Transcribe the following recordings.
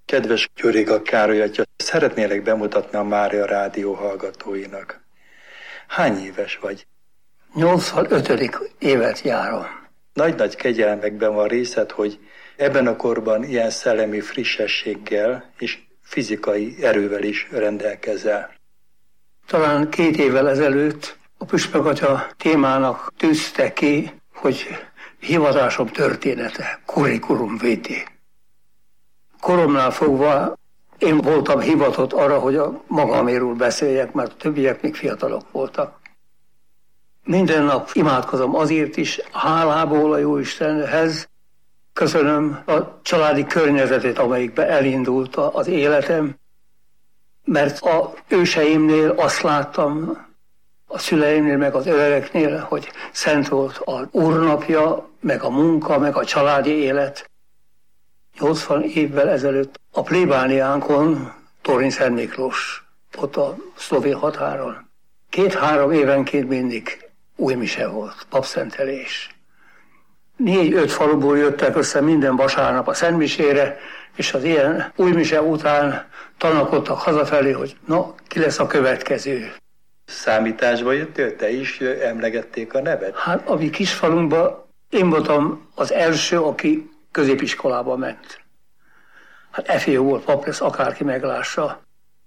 Kedves Gyuriga Károly atya, szeretnélek bemutatni a Mária Rádió hallgatóinak. Hány éves vagy? 85. évet járom. Nagy-nagy kegyelmekben van részed, hogy ebben a korban ilyen szellemi frissességgel és fizikai erővel is rendelkezel. Talán 2 évvel ezelőtt a püspök atya témának tűzte ki, hogy hivatásom története, curriculum vitae. Koromnál fogva én voltam hivatott arra, hogy a magaméről beszéljek, mert a többiek még fiatalok voltak. Minden nap imádkozom azért is, hálából a Jóistenhez. Köszönöm a családi környezetét, amelyikbe elindult az életem, mert a őseimnél azt láttam, a szüleimnél, meg az öregeknél, hogy szent volt az úrnapja, meg a munka, meg a családi élet. 80 évvel ezelőtt a plébániánkon, Torony-Szent Miklós, ott a szlovén határon, 2-3 évenként mindig új mise volt, papszentelés. 4-5 faluból jöttek össze minden vasárnap a szentmisére, és az ilyen új mise után tanakodtak hazafelé, hogy na, ki lesz a következő. Számításba jöttél, te is emlegették a nevet? Hát a mi kisfalunkban én voltam az első, aki középiskolába ment. Hát efél volt, pap lesz, akárki meglássa.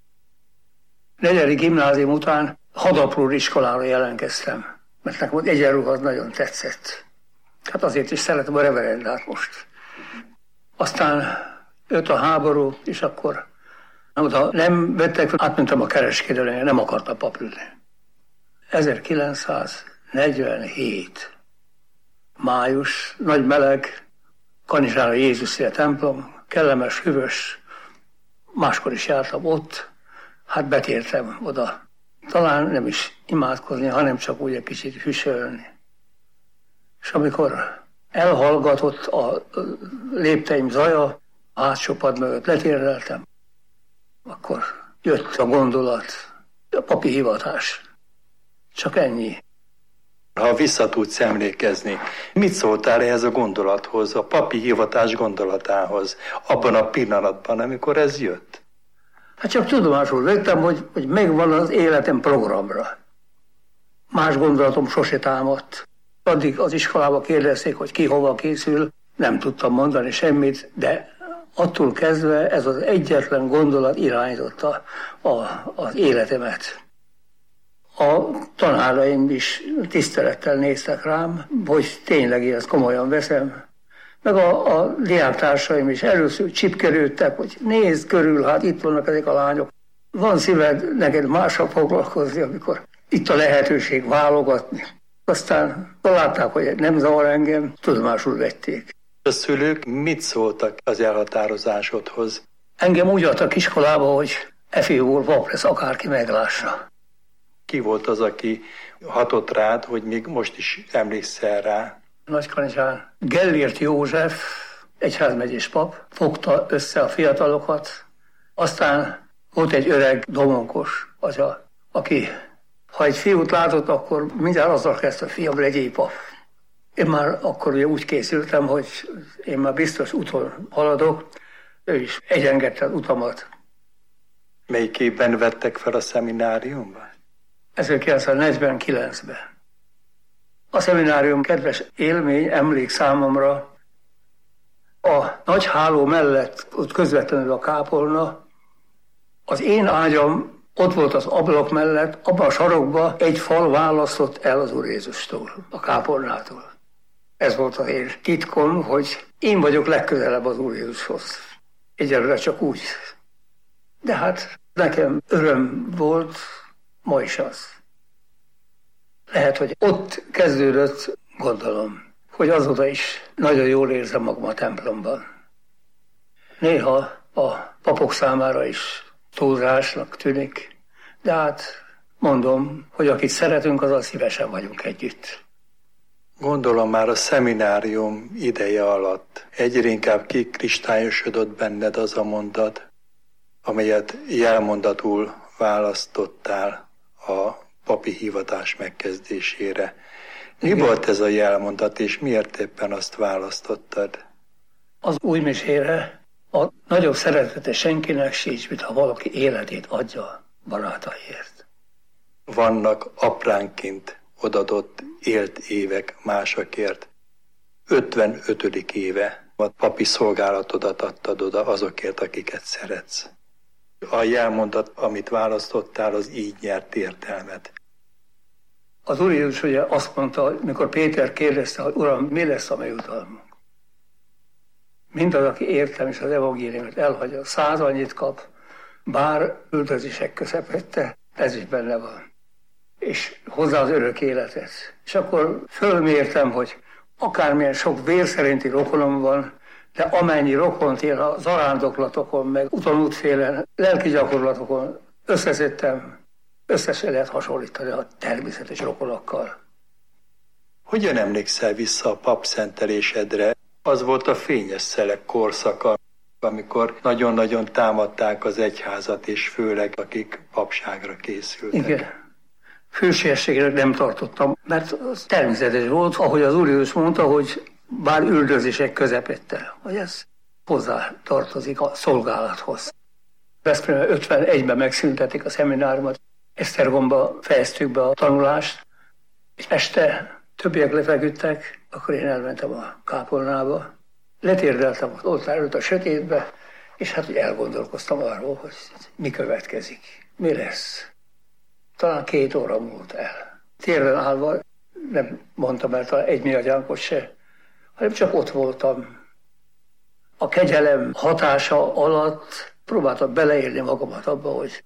4. gimnázium után Hadaprúr iskolára jelentkeztem, mert nekem egyenruha az nagyon tetszett. Hát azért is szeretem a reverendát most. Aztán jött a háború, és akkor oda nem vettek, átmentem a kereskedelemre, nem akartam pap ülni. 1947. május, nagy meleg, Kanizsára Jézusi a templom, kellemes, hűvös, máskor is jártam ott, hát betértem oda. Talán nem is imádkozni, hanem csak úgy egy kicsit hűsölni. És amikor elhallgatott a lépteim zaja, a hátsó pad mögött letérdeltem, akkor jött a gondolat, a papi hivatás. Csak ennyi. Ha vissza tudsz emlékezni, mit szóltál ehhez a gondolathoz, a papi hivatás gondolatához, abban a pillanatban, amikor ez jött? Hát csak tudomásul vettem, hogy megvan az életem programra. Más gondolatom sose támadt. Addig az iskolába kérdezték, hogy ki hova készül, nem tudtam mondani semmit, de attól kezdve ez az egyetlen gondolat irányította az életemet. A tanáraim is tisztelettel néztek rám, hogy tényleg én ezt komolyan veszem. Meg a diáktársaim is először csipkerődtek, hogy nézd körül, hát itt vannak ezek a lányok. Van szíved neked mással foglalkozni, amikor itt a lehetőség válogatni. Aztán látták, hogy nem zavar engem, tudomásul vették. A szülők mit szóltak az elhatározásodhoz? Engem úgy adtak iskolába, hogy eféból pap lesz, akárki meglássa. Ki volt az, aki hatott rád, hogy még most is emlékszel rá? Nagykanizsán Gellért József, egyházmegyés pap, fogta össze a fiatalokat. Aztán volt egy öreg domonkos atya, aki, ha egy fiút látott, akkor mindjárt azzal kezdte, a fiam, legyél pap. Én már akkor ugye úgy készültem, hogy én már biztos úton haladok, ő is egyengedte az utamat. Melyik évben vettek fel a szemináriumban? 1949-ben. A szeminárium kedves élmény, emlék számomra. A nagy háló mellett, ott közvetlenül a kápolna, az én ágyam ott volt az ablak mellett, abban a sarokban egy fal választott el az Úr Jézustól, a kápolnától. Ez volt az én titkom, hogy én vagyok legközelebb az Úr Jézushoz. Egyelőre csak úgy. De hát nekem öröm volt, ma is az. Lehet, hogy ott kezdődött, gondolom, hogy azóta is nagyon jól érzem magam a templomban. Néha a papok számára is túlzásnak tűnik, de hát mondom, hogy akit szeretünk, azzal szívesen vagyunk együtt. Gondolom már a szeminárium ideje alatt egyre inkább kikristályosodott benned az a mondat, amelyet jelmondatul választottál a papi hivatás megkezdésére. Mi volt ez a jelmondat, és miért éppen azt választottad? Az új misére A nagyobb szeretete senkinek sincs, mint ha valaki életét adja barátaiért. Vannak apránként odadott élt évek másokért. 55. éve a papi szolgálatodat adtad oda azokért, akiket szeretsz. A jelmondat, amit választottál, az így nyert értelmet. Az Úr Jézus ugye azt mondta, mikor Péter kérdezte, hogy Uram, mi lesz a mi jutalmunk? Mindaz, aki értem és az evangéliumot elhagyja, 100 annyit kap, bár üldözések közepette, ez is benne van. És hozzá az örök életet. És akkor fölmértem, hogy akármilyen sok vér szerinti rokonom van, de amennyi rokont én a zarándoklatokon, meg utonútfélen, lelki gyakorlatokon összeszedtem, összesen lehet hasonlítani a természetes rokonokkal. Hogyan emlékszel vissza a papszentelésedre? Az volt a fényes szelek korszaka, amikor nagyon-nagyon támadták az egyházat, és főleg akik papságra készültek. Igen. Hősiességnek nem tartottam, mert az természetes volt, ahogy az Úr Jézus mondta, hogy bár üldözések közepette, hogy ez hozzá tartozik a szolgálathoz. Veszprémben 51-ben megszüntetik a szemináriumot, Esztergomba fejeztük be a tanulást, és este többiek lefeküdtek, akkor én elmentem a kápolnába, letérdeltem az oltár előtt a sötétbe, és hát elgondolkoztam arról, hogy mi következik, mi lesz. Talán 2 óra múlt el. Térden állva nem mondtam el talán egy mérgyánkot se, hanem csak ott voltam. A kegyelem hatása alatt próbáltam beleélni magamat abba, hogy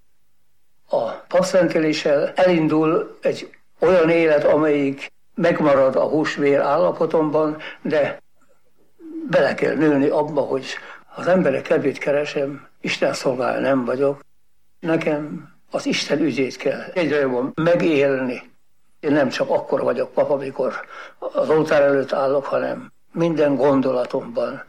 a papszenteléssel elindul egy olyan élet, amelyik megmarad a húsvér állapotomban, de bele kell nőni abba, hogy az emberek kedvét keresem, Isten szolgálja nem vagyok. Nekem az Isten ügyét kell egyre jobban megélni. Én nem csak akkor vagyok pap, amikor az oltár előtt állok, hanem minden gondolatomban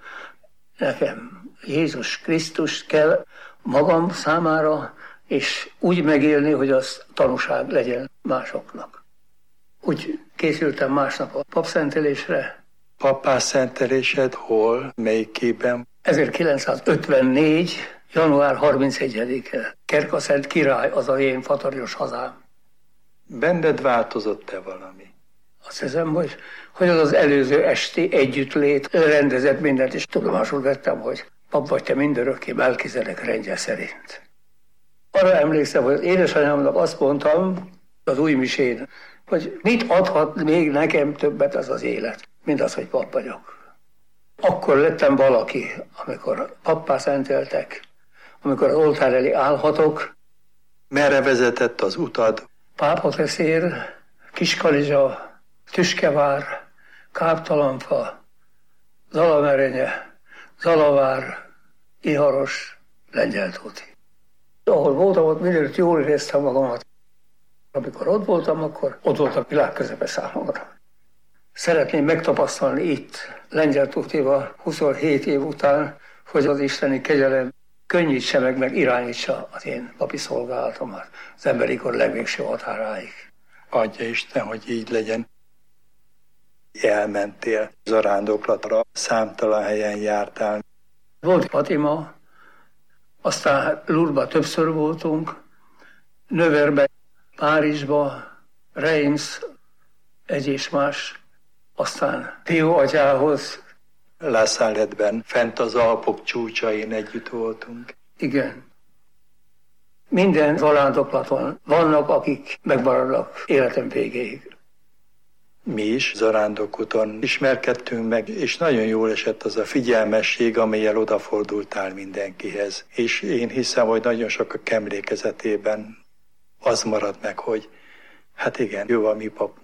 nekem Jézus Krisztus kell magam számára, és úgy megélni, hogy az tanúság legyen másoknak. Úgy készültem másnap a papszentelésre. Pappá szentelésed hol, melyikében? 1954. január 31-e. Kerkaszent király, az a én fatarios hazám. Benned változott-e valami? Azt hiszem, hogy az előző esti együttlét rendezett mindent, és tudomásul vettem, hogy pap vagy te mindörökké Melchizedek rendje szerint. Arra emlékszem, hogy édesanyámnak azt mondtam az új misén, hogy mit adhat még nekem többet az az élet, mint az, hogy pap vagyok. Akkor lettem valaki, amikor pappá szenteltek, amikor az oltár elé állhatok. Merre vezetett az utad? Pápateszér, Kiskanizsa, Tüskevár, Káptalanfa, Zalamerenye, Zalavár, Iharos, Lengyeltóti. Ahol voltam, ott mindenütt jól éreztem magamat. Amikor ott voltam, akkor ott volt a világ közepe számomra. Szeretném megtapasztalni itt, Lengyeltótival 27 év után, hogy az isteni kegyelem könnyítse meg irányítsa az én papi szolgálatomat az emberi kor legvégső határáig. Adja Isten, hogy így legyen. Elmentél zarándoklatra, számtalan helyen jártál. Volt Fatima, aztán Lourdesba többször voltunk, Növerbe, Párizsba, Reims, egy és más, aztán Pio atyához. La Saletben, fent az Alpok csúcsain együtt voltunk. Igen. Minden zarándoklaton vannak, akik megmaradnak életem végéig. Mi is zarándokúton ismerkedtünk meg, és nagyon jól esett az a figyelmesség, amellyel odafordultál mindenkihez. És én hiszem, hogy nagyon sokak emlékezetében az marad meg, hogy hát igen, ő a mi papunk.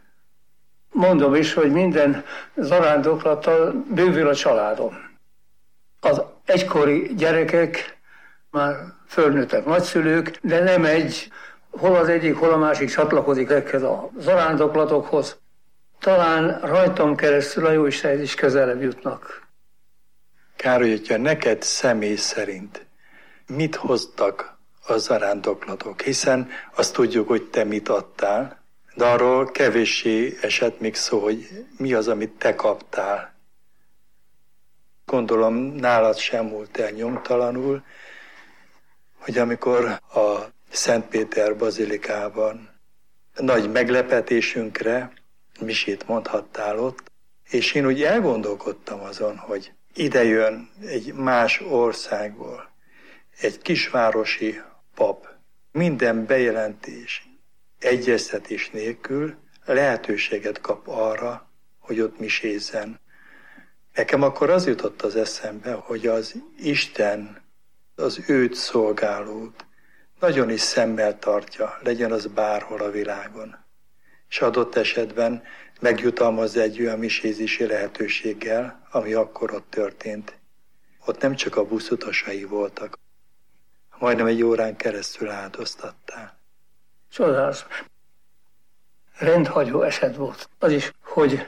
Mondom is, hogy minden zarándoklattal bővül a családom. Az egykori gyerekek már fölnőttek nagyszülők, de nem hol az egyik, hol a másik csatlakozik ezekhez a zarándoklatokhoz. Talán rajtam keresztül a Jóistenhez is közelebb jutnak. Károly atya, neked személy szerint mit hoztak a zarándoklatok? Hiszen azt tudjuk, hogy te mit adtál, de arról kevéssé esett még szó, hogy mi az, amit te kaptál. Gondolom nálad sem múlt el nyomtalanul, hogy amikor a Szentpéter bazilikában nagy meglepetésünkre misét mondhattál ott, és én úgy elgondolkodtam azon, hogy ide jön egy más országból, egy kisvárosi pap, minden bejelentés, egyeztetés nélkül lehetőséget kap arra, hogy ott misézzen. Nekem akkor az jutott az eszembe, hogy az Isten az őt szolgálót nagyon is szemmel tartja, legyen az bárhol a világon. És adott esetben megjutalmazza egy olyan misézési lehetőséggel, ami akkor ott történt. Ott nem csak a buszutasai voltak, majdnem egy órán keresztül áldoztattál. Csodálatos. Rendhagyó eset volt. Az is, hogy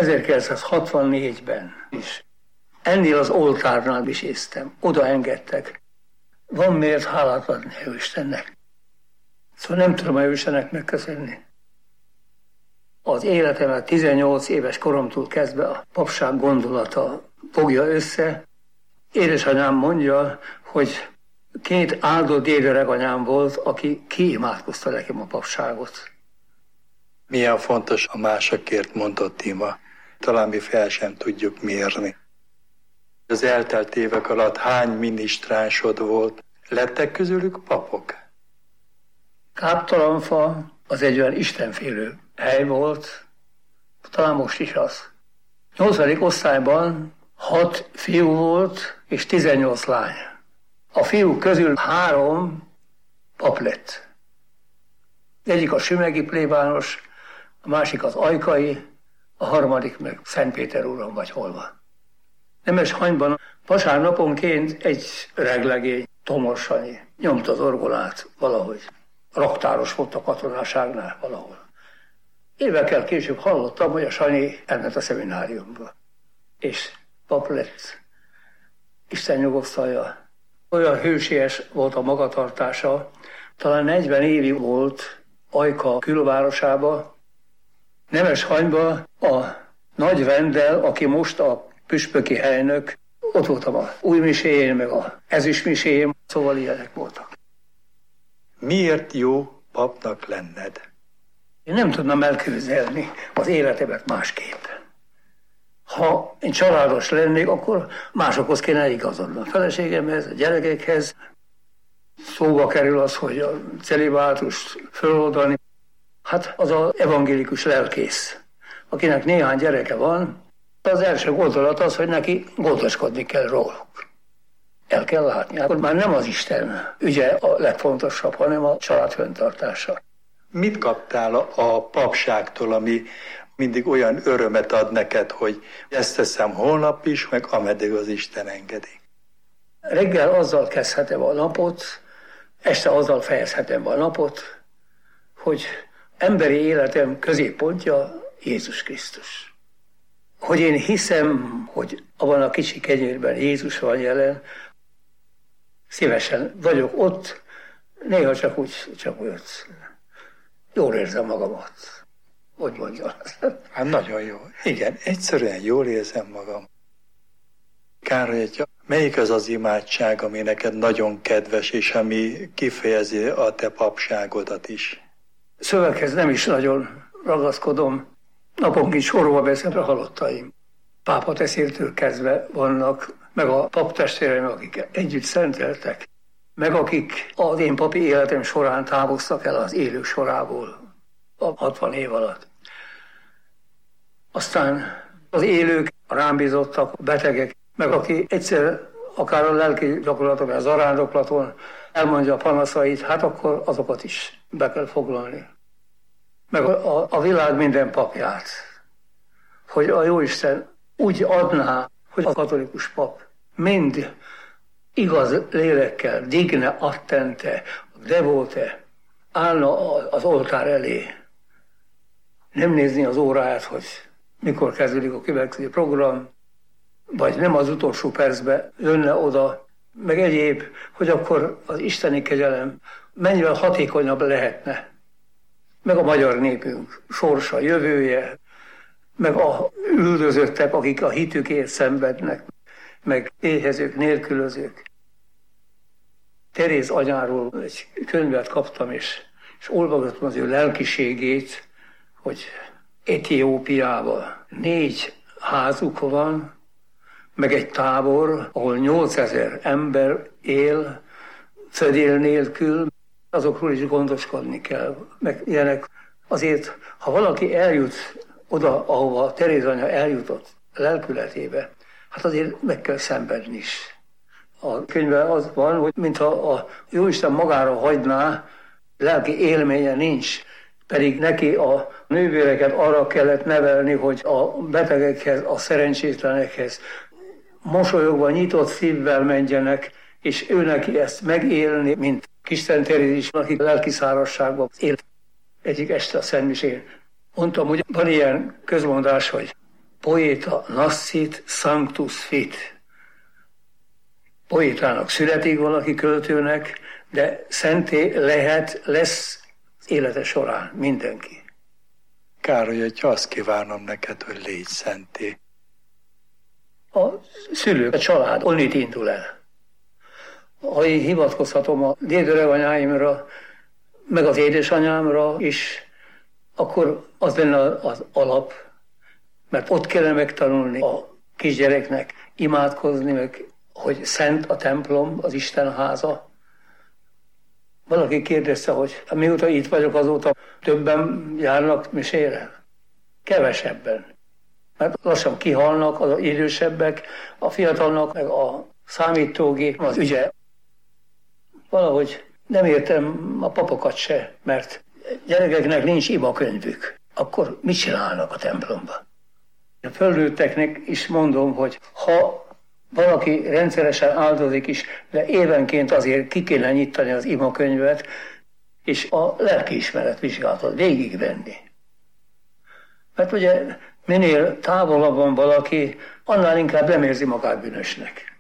1964-ben is ennél az oltárnál miséztem. Oda engedtek. Van miért hálát adni Istennek. Szóval nem tudom Istennek megköszönni. Az életemet 18 éves koromtól kezdve a papság gondolata fogja össze. Édesanyám mondja, hogy 2 áldott dédöreganyám volt, aki kiimádkozta nekem a papságot. Milyen fontos a másokért mondott ima. Talán mi fel sem tudjuk mérni. Az eltelt évek alatt hány minisztránsod volt? Lettek közülük papok? Káptalanfa az egy olyan istenfélő hely volt, talán most is az. 8. osztályban 6 fiú volt és 18 lány. A fiúk közül 3 pap lett. Egyik a sümegi plébános, a másik az ajkai, a harmadik meg Szentpéter úron vagy hol van. Nemeshanyban vasárnaponként egy öreglegény, Tomos Sanyi nyomta az orgonát valahogy. Raktáros volt a katonáságnál valahol. Évekkel később hallottam, hogy a Sanyi elment a szemináriumba. És pap lett. Isten nyugosztalja. Olyan hősies volt a magatartása, talán 40 évi volt Ajka külvárosába. Nemeshanyba a nagy vendel, aki most a püspöki helynök, ott voltam a új miséjén, meg a ezüst miséjén, szóval ilyenek voltak. Miért jó papnak lenned? Én nem tudnám elképzelni az életemet másképp. Ha én családos lennék, akkor másokhoz kéne igazodni. A feleségemhez, a gyerekekhez. Szóba kerül az, hogy a celibátust föloldani. Hát az az evangélikus lelkész, akinek néhány gyereke van, az első gondolat az, hogy neki gondoskodni kell róluk. El kell látni. Akkor már nem az Isten ügye a legfontosabb, hanem a család fenntartása. Mit kaptál a papságtól, ami mindig olyan örömet ad neked, hogy ezt teszem holnap is, meg ameddig az Isten engedi? Reggel azzal kezdhetem a napot, este azzal fejezhetem a napot, hogy emberi életem középpontja Jézus Krisztus. Hogy én hiszem, hogy abban a kicsi kenyérben Jézus van jelen, szívesen vagyok ott, néha csak úgy jól érzem magamat. Hogy mondjam. Hát nagyon jó. Igen, egyszerűen jól érzem magam. Károly atya, melyik az az imádság, ami neked nagyon kedves, és ami kifejezi a te papságodat is? Szöveghez nem is nagyon ragaszkodom. Naponként sorba veszem a halottaim. Pápa teszéltől kezdve vannak, meg a paptestvéreim, akik együtt szenteltek, meg akik az én papi életem során távoztak el az élők sorából a 60 év alatt. Aztán az élők, a rám bízottak, a betegek, meg aki egyszer akár a lelki gyakorlaton, a zarándoklaton elmondja a panaszait, hát akkor azokat is be kell foglalni. Meg a világ minden papját, hogy a Jóisten úgy adná, hogy a katolikus pap mind igaz lélekkel, digne attente, devote, állna az oltár elé. Nem nézni az óráját, hogy mikor kezdődik a következő program, vagy nem az utolsó percben jönne oda, meg egyéb, hogy akkor az isteni kegyelem mennyivel hatékonyabb lehetne. Meg a magyar népünk sorsa, jövője, meg a üldözöttek, akik a hitükért szenvednek. meg éhezők, nélkülözők. Teréz anyáról egy könyvet kaptam, és olvasgattam az ő lelkiségét, hogy Etiópiában 4 házuk van, meg egy tábor, ahol 8000 ember él, födél nélkül, azokról is gondoskodni kell. Meg ilyenek. Azért, ha valaki eljut oda, ahova Teréz anya eljutott lelkületébe, hát azért meg kell szenvedni is. A könyvben az van, hogy mintha a Jóisten magára hagyná, lelki élménye nincs, pedig neki a nővéreket arra kellett nevelni, hogy a betegekhez, a szerencsétlenekhez mosolyogva, nyitott szívvel menjenek, és ő neki ezt megélni, mint Kisten Teréz is, aki lelki szárazságban élt. Egyik este a szentmisén mondtam, hogy van ilyen közmondás, hogy poeta nascit, sanctus fit. Poétának születik valaki, költőnek, de szenté lesz élete során mindenki. Károly, hogyha azt kívánom neked, hogy légy szenté. A szülők, a család, onnit indul el. Ha én hivatkozhatom a dédöreganyáimra, meg az édesanyámra is, akkor az lenne az alap, mert ott kellene megtanulni a kisgyereknek imádkozni, meg hogy szent a templom, az Isten háza. Valaki kérdezte, hogy mióta itt vagyok, azóta többen járnak misére? Kevesebben. Mert lassan kihalnak az idősebbek, a fiatalnak, meg a számítógép az ügye. Valahogy nem értem a papokat se, mert gyerekeknek nincs imakönyvük. Akkor mit csinálnak a templomban? A felnőtteknek is mondom, hogy ha valaki rendszeresen áldozik is, de évenként azért ki kéne nyitani az imakönyvet, és a lelkiismeret vizsgálatot végigvenni. Mert ugye minél távolabb van valaki, annál inkább nem érzi magát bűnösnek.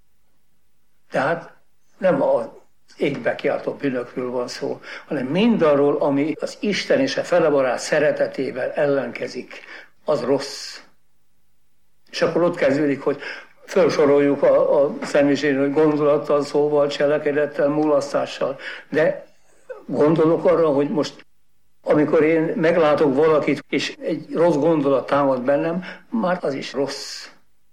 Tehát nem az égbe kiáltó bűnökről van szó, hanem mindarról, ami az Isten és a felebarát szeretetével ellenkezik, az rossz. És akkor ott kezdődik, hogy felsoroljuk a szentmisén, hogy gondolattal, szóval, cselekedettel, mulasztással. De gondolok arra, hogy most, amikor én meglátok valakit, és egy rossz gondolat támad bennem, már az is rossz.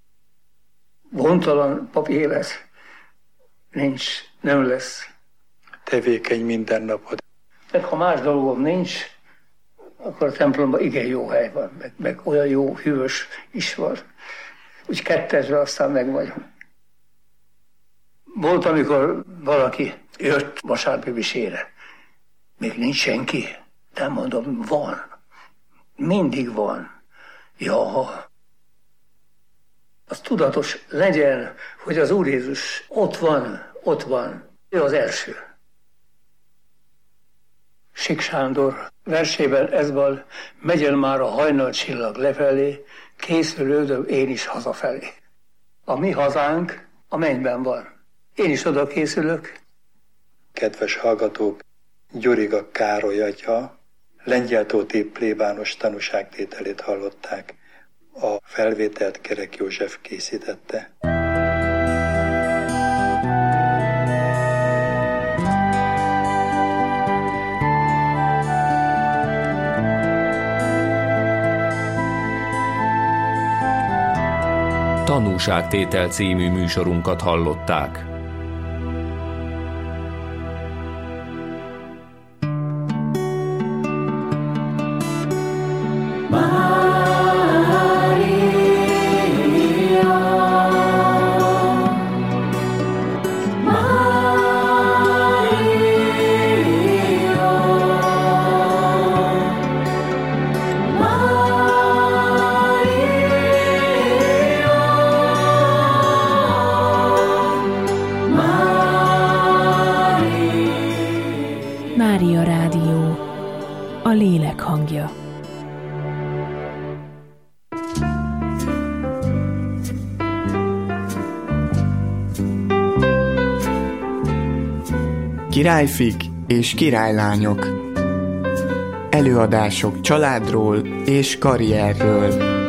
Gondtalan papír nincs, nem lesz. Tevékeny mindennapod. Meg ha más dolgom nincs, akkor a templomban igen jó hely van, meg olyan jó hűvös is van. Úgy kettezve aztán meg vagyunk. Volt, amikor valaki jött vasárnapi misére. Még nincs senki. De mondom, van. Mindig van. Ja, az tudatos legyen, hogy az Úr Jézus ott van. Ő az első. Sik Sándor versében ez van, megyen már a hajnalcsillag lefelé, készülődöm én is hazafelé. A mi hazánk a mennyben van. Én is oda készülök. Kedves hallgatók, Gyuriga Károly atya Lengyeltóti plébános tanúságtételét hallották. A felvételt Kerek József készítette. Tanúságtétel című műsorunkat hallották. Mária Rádió, a lélek hangja. Királyfik és királylányok. Előadások családról és karrierről.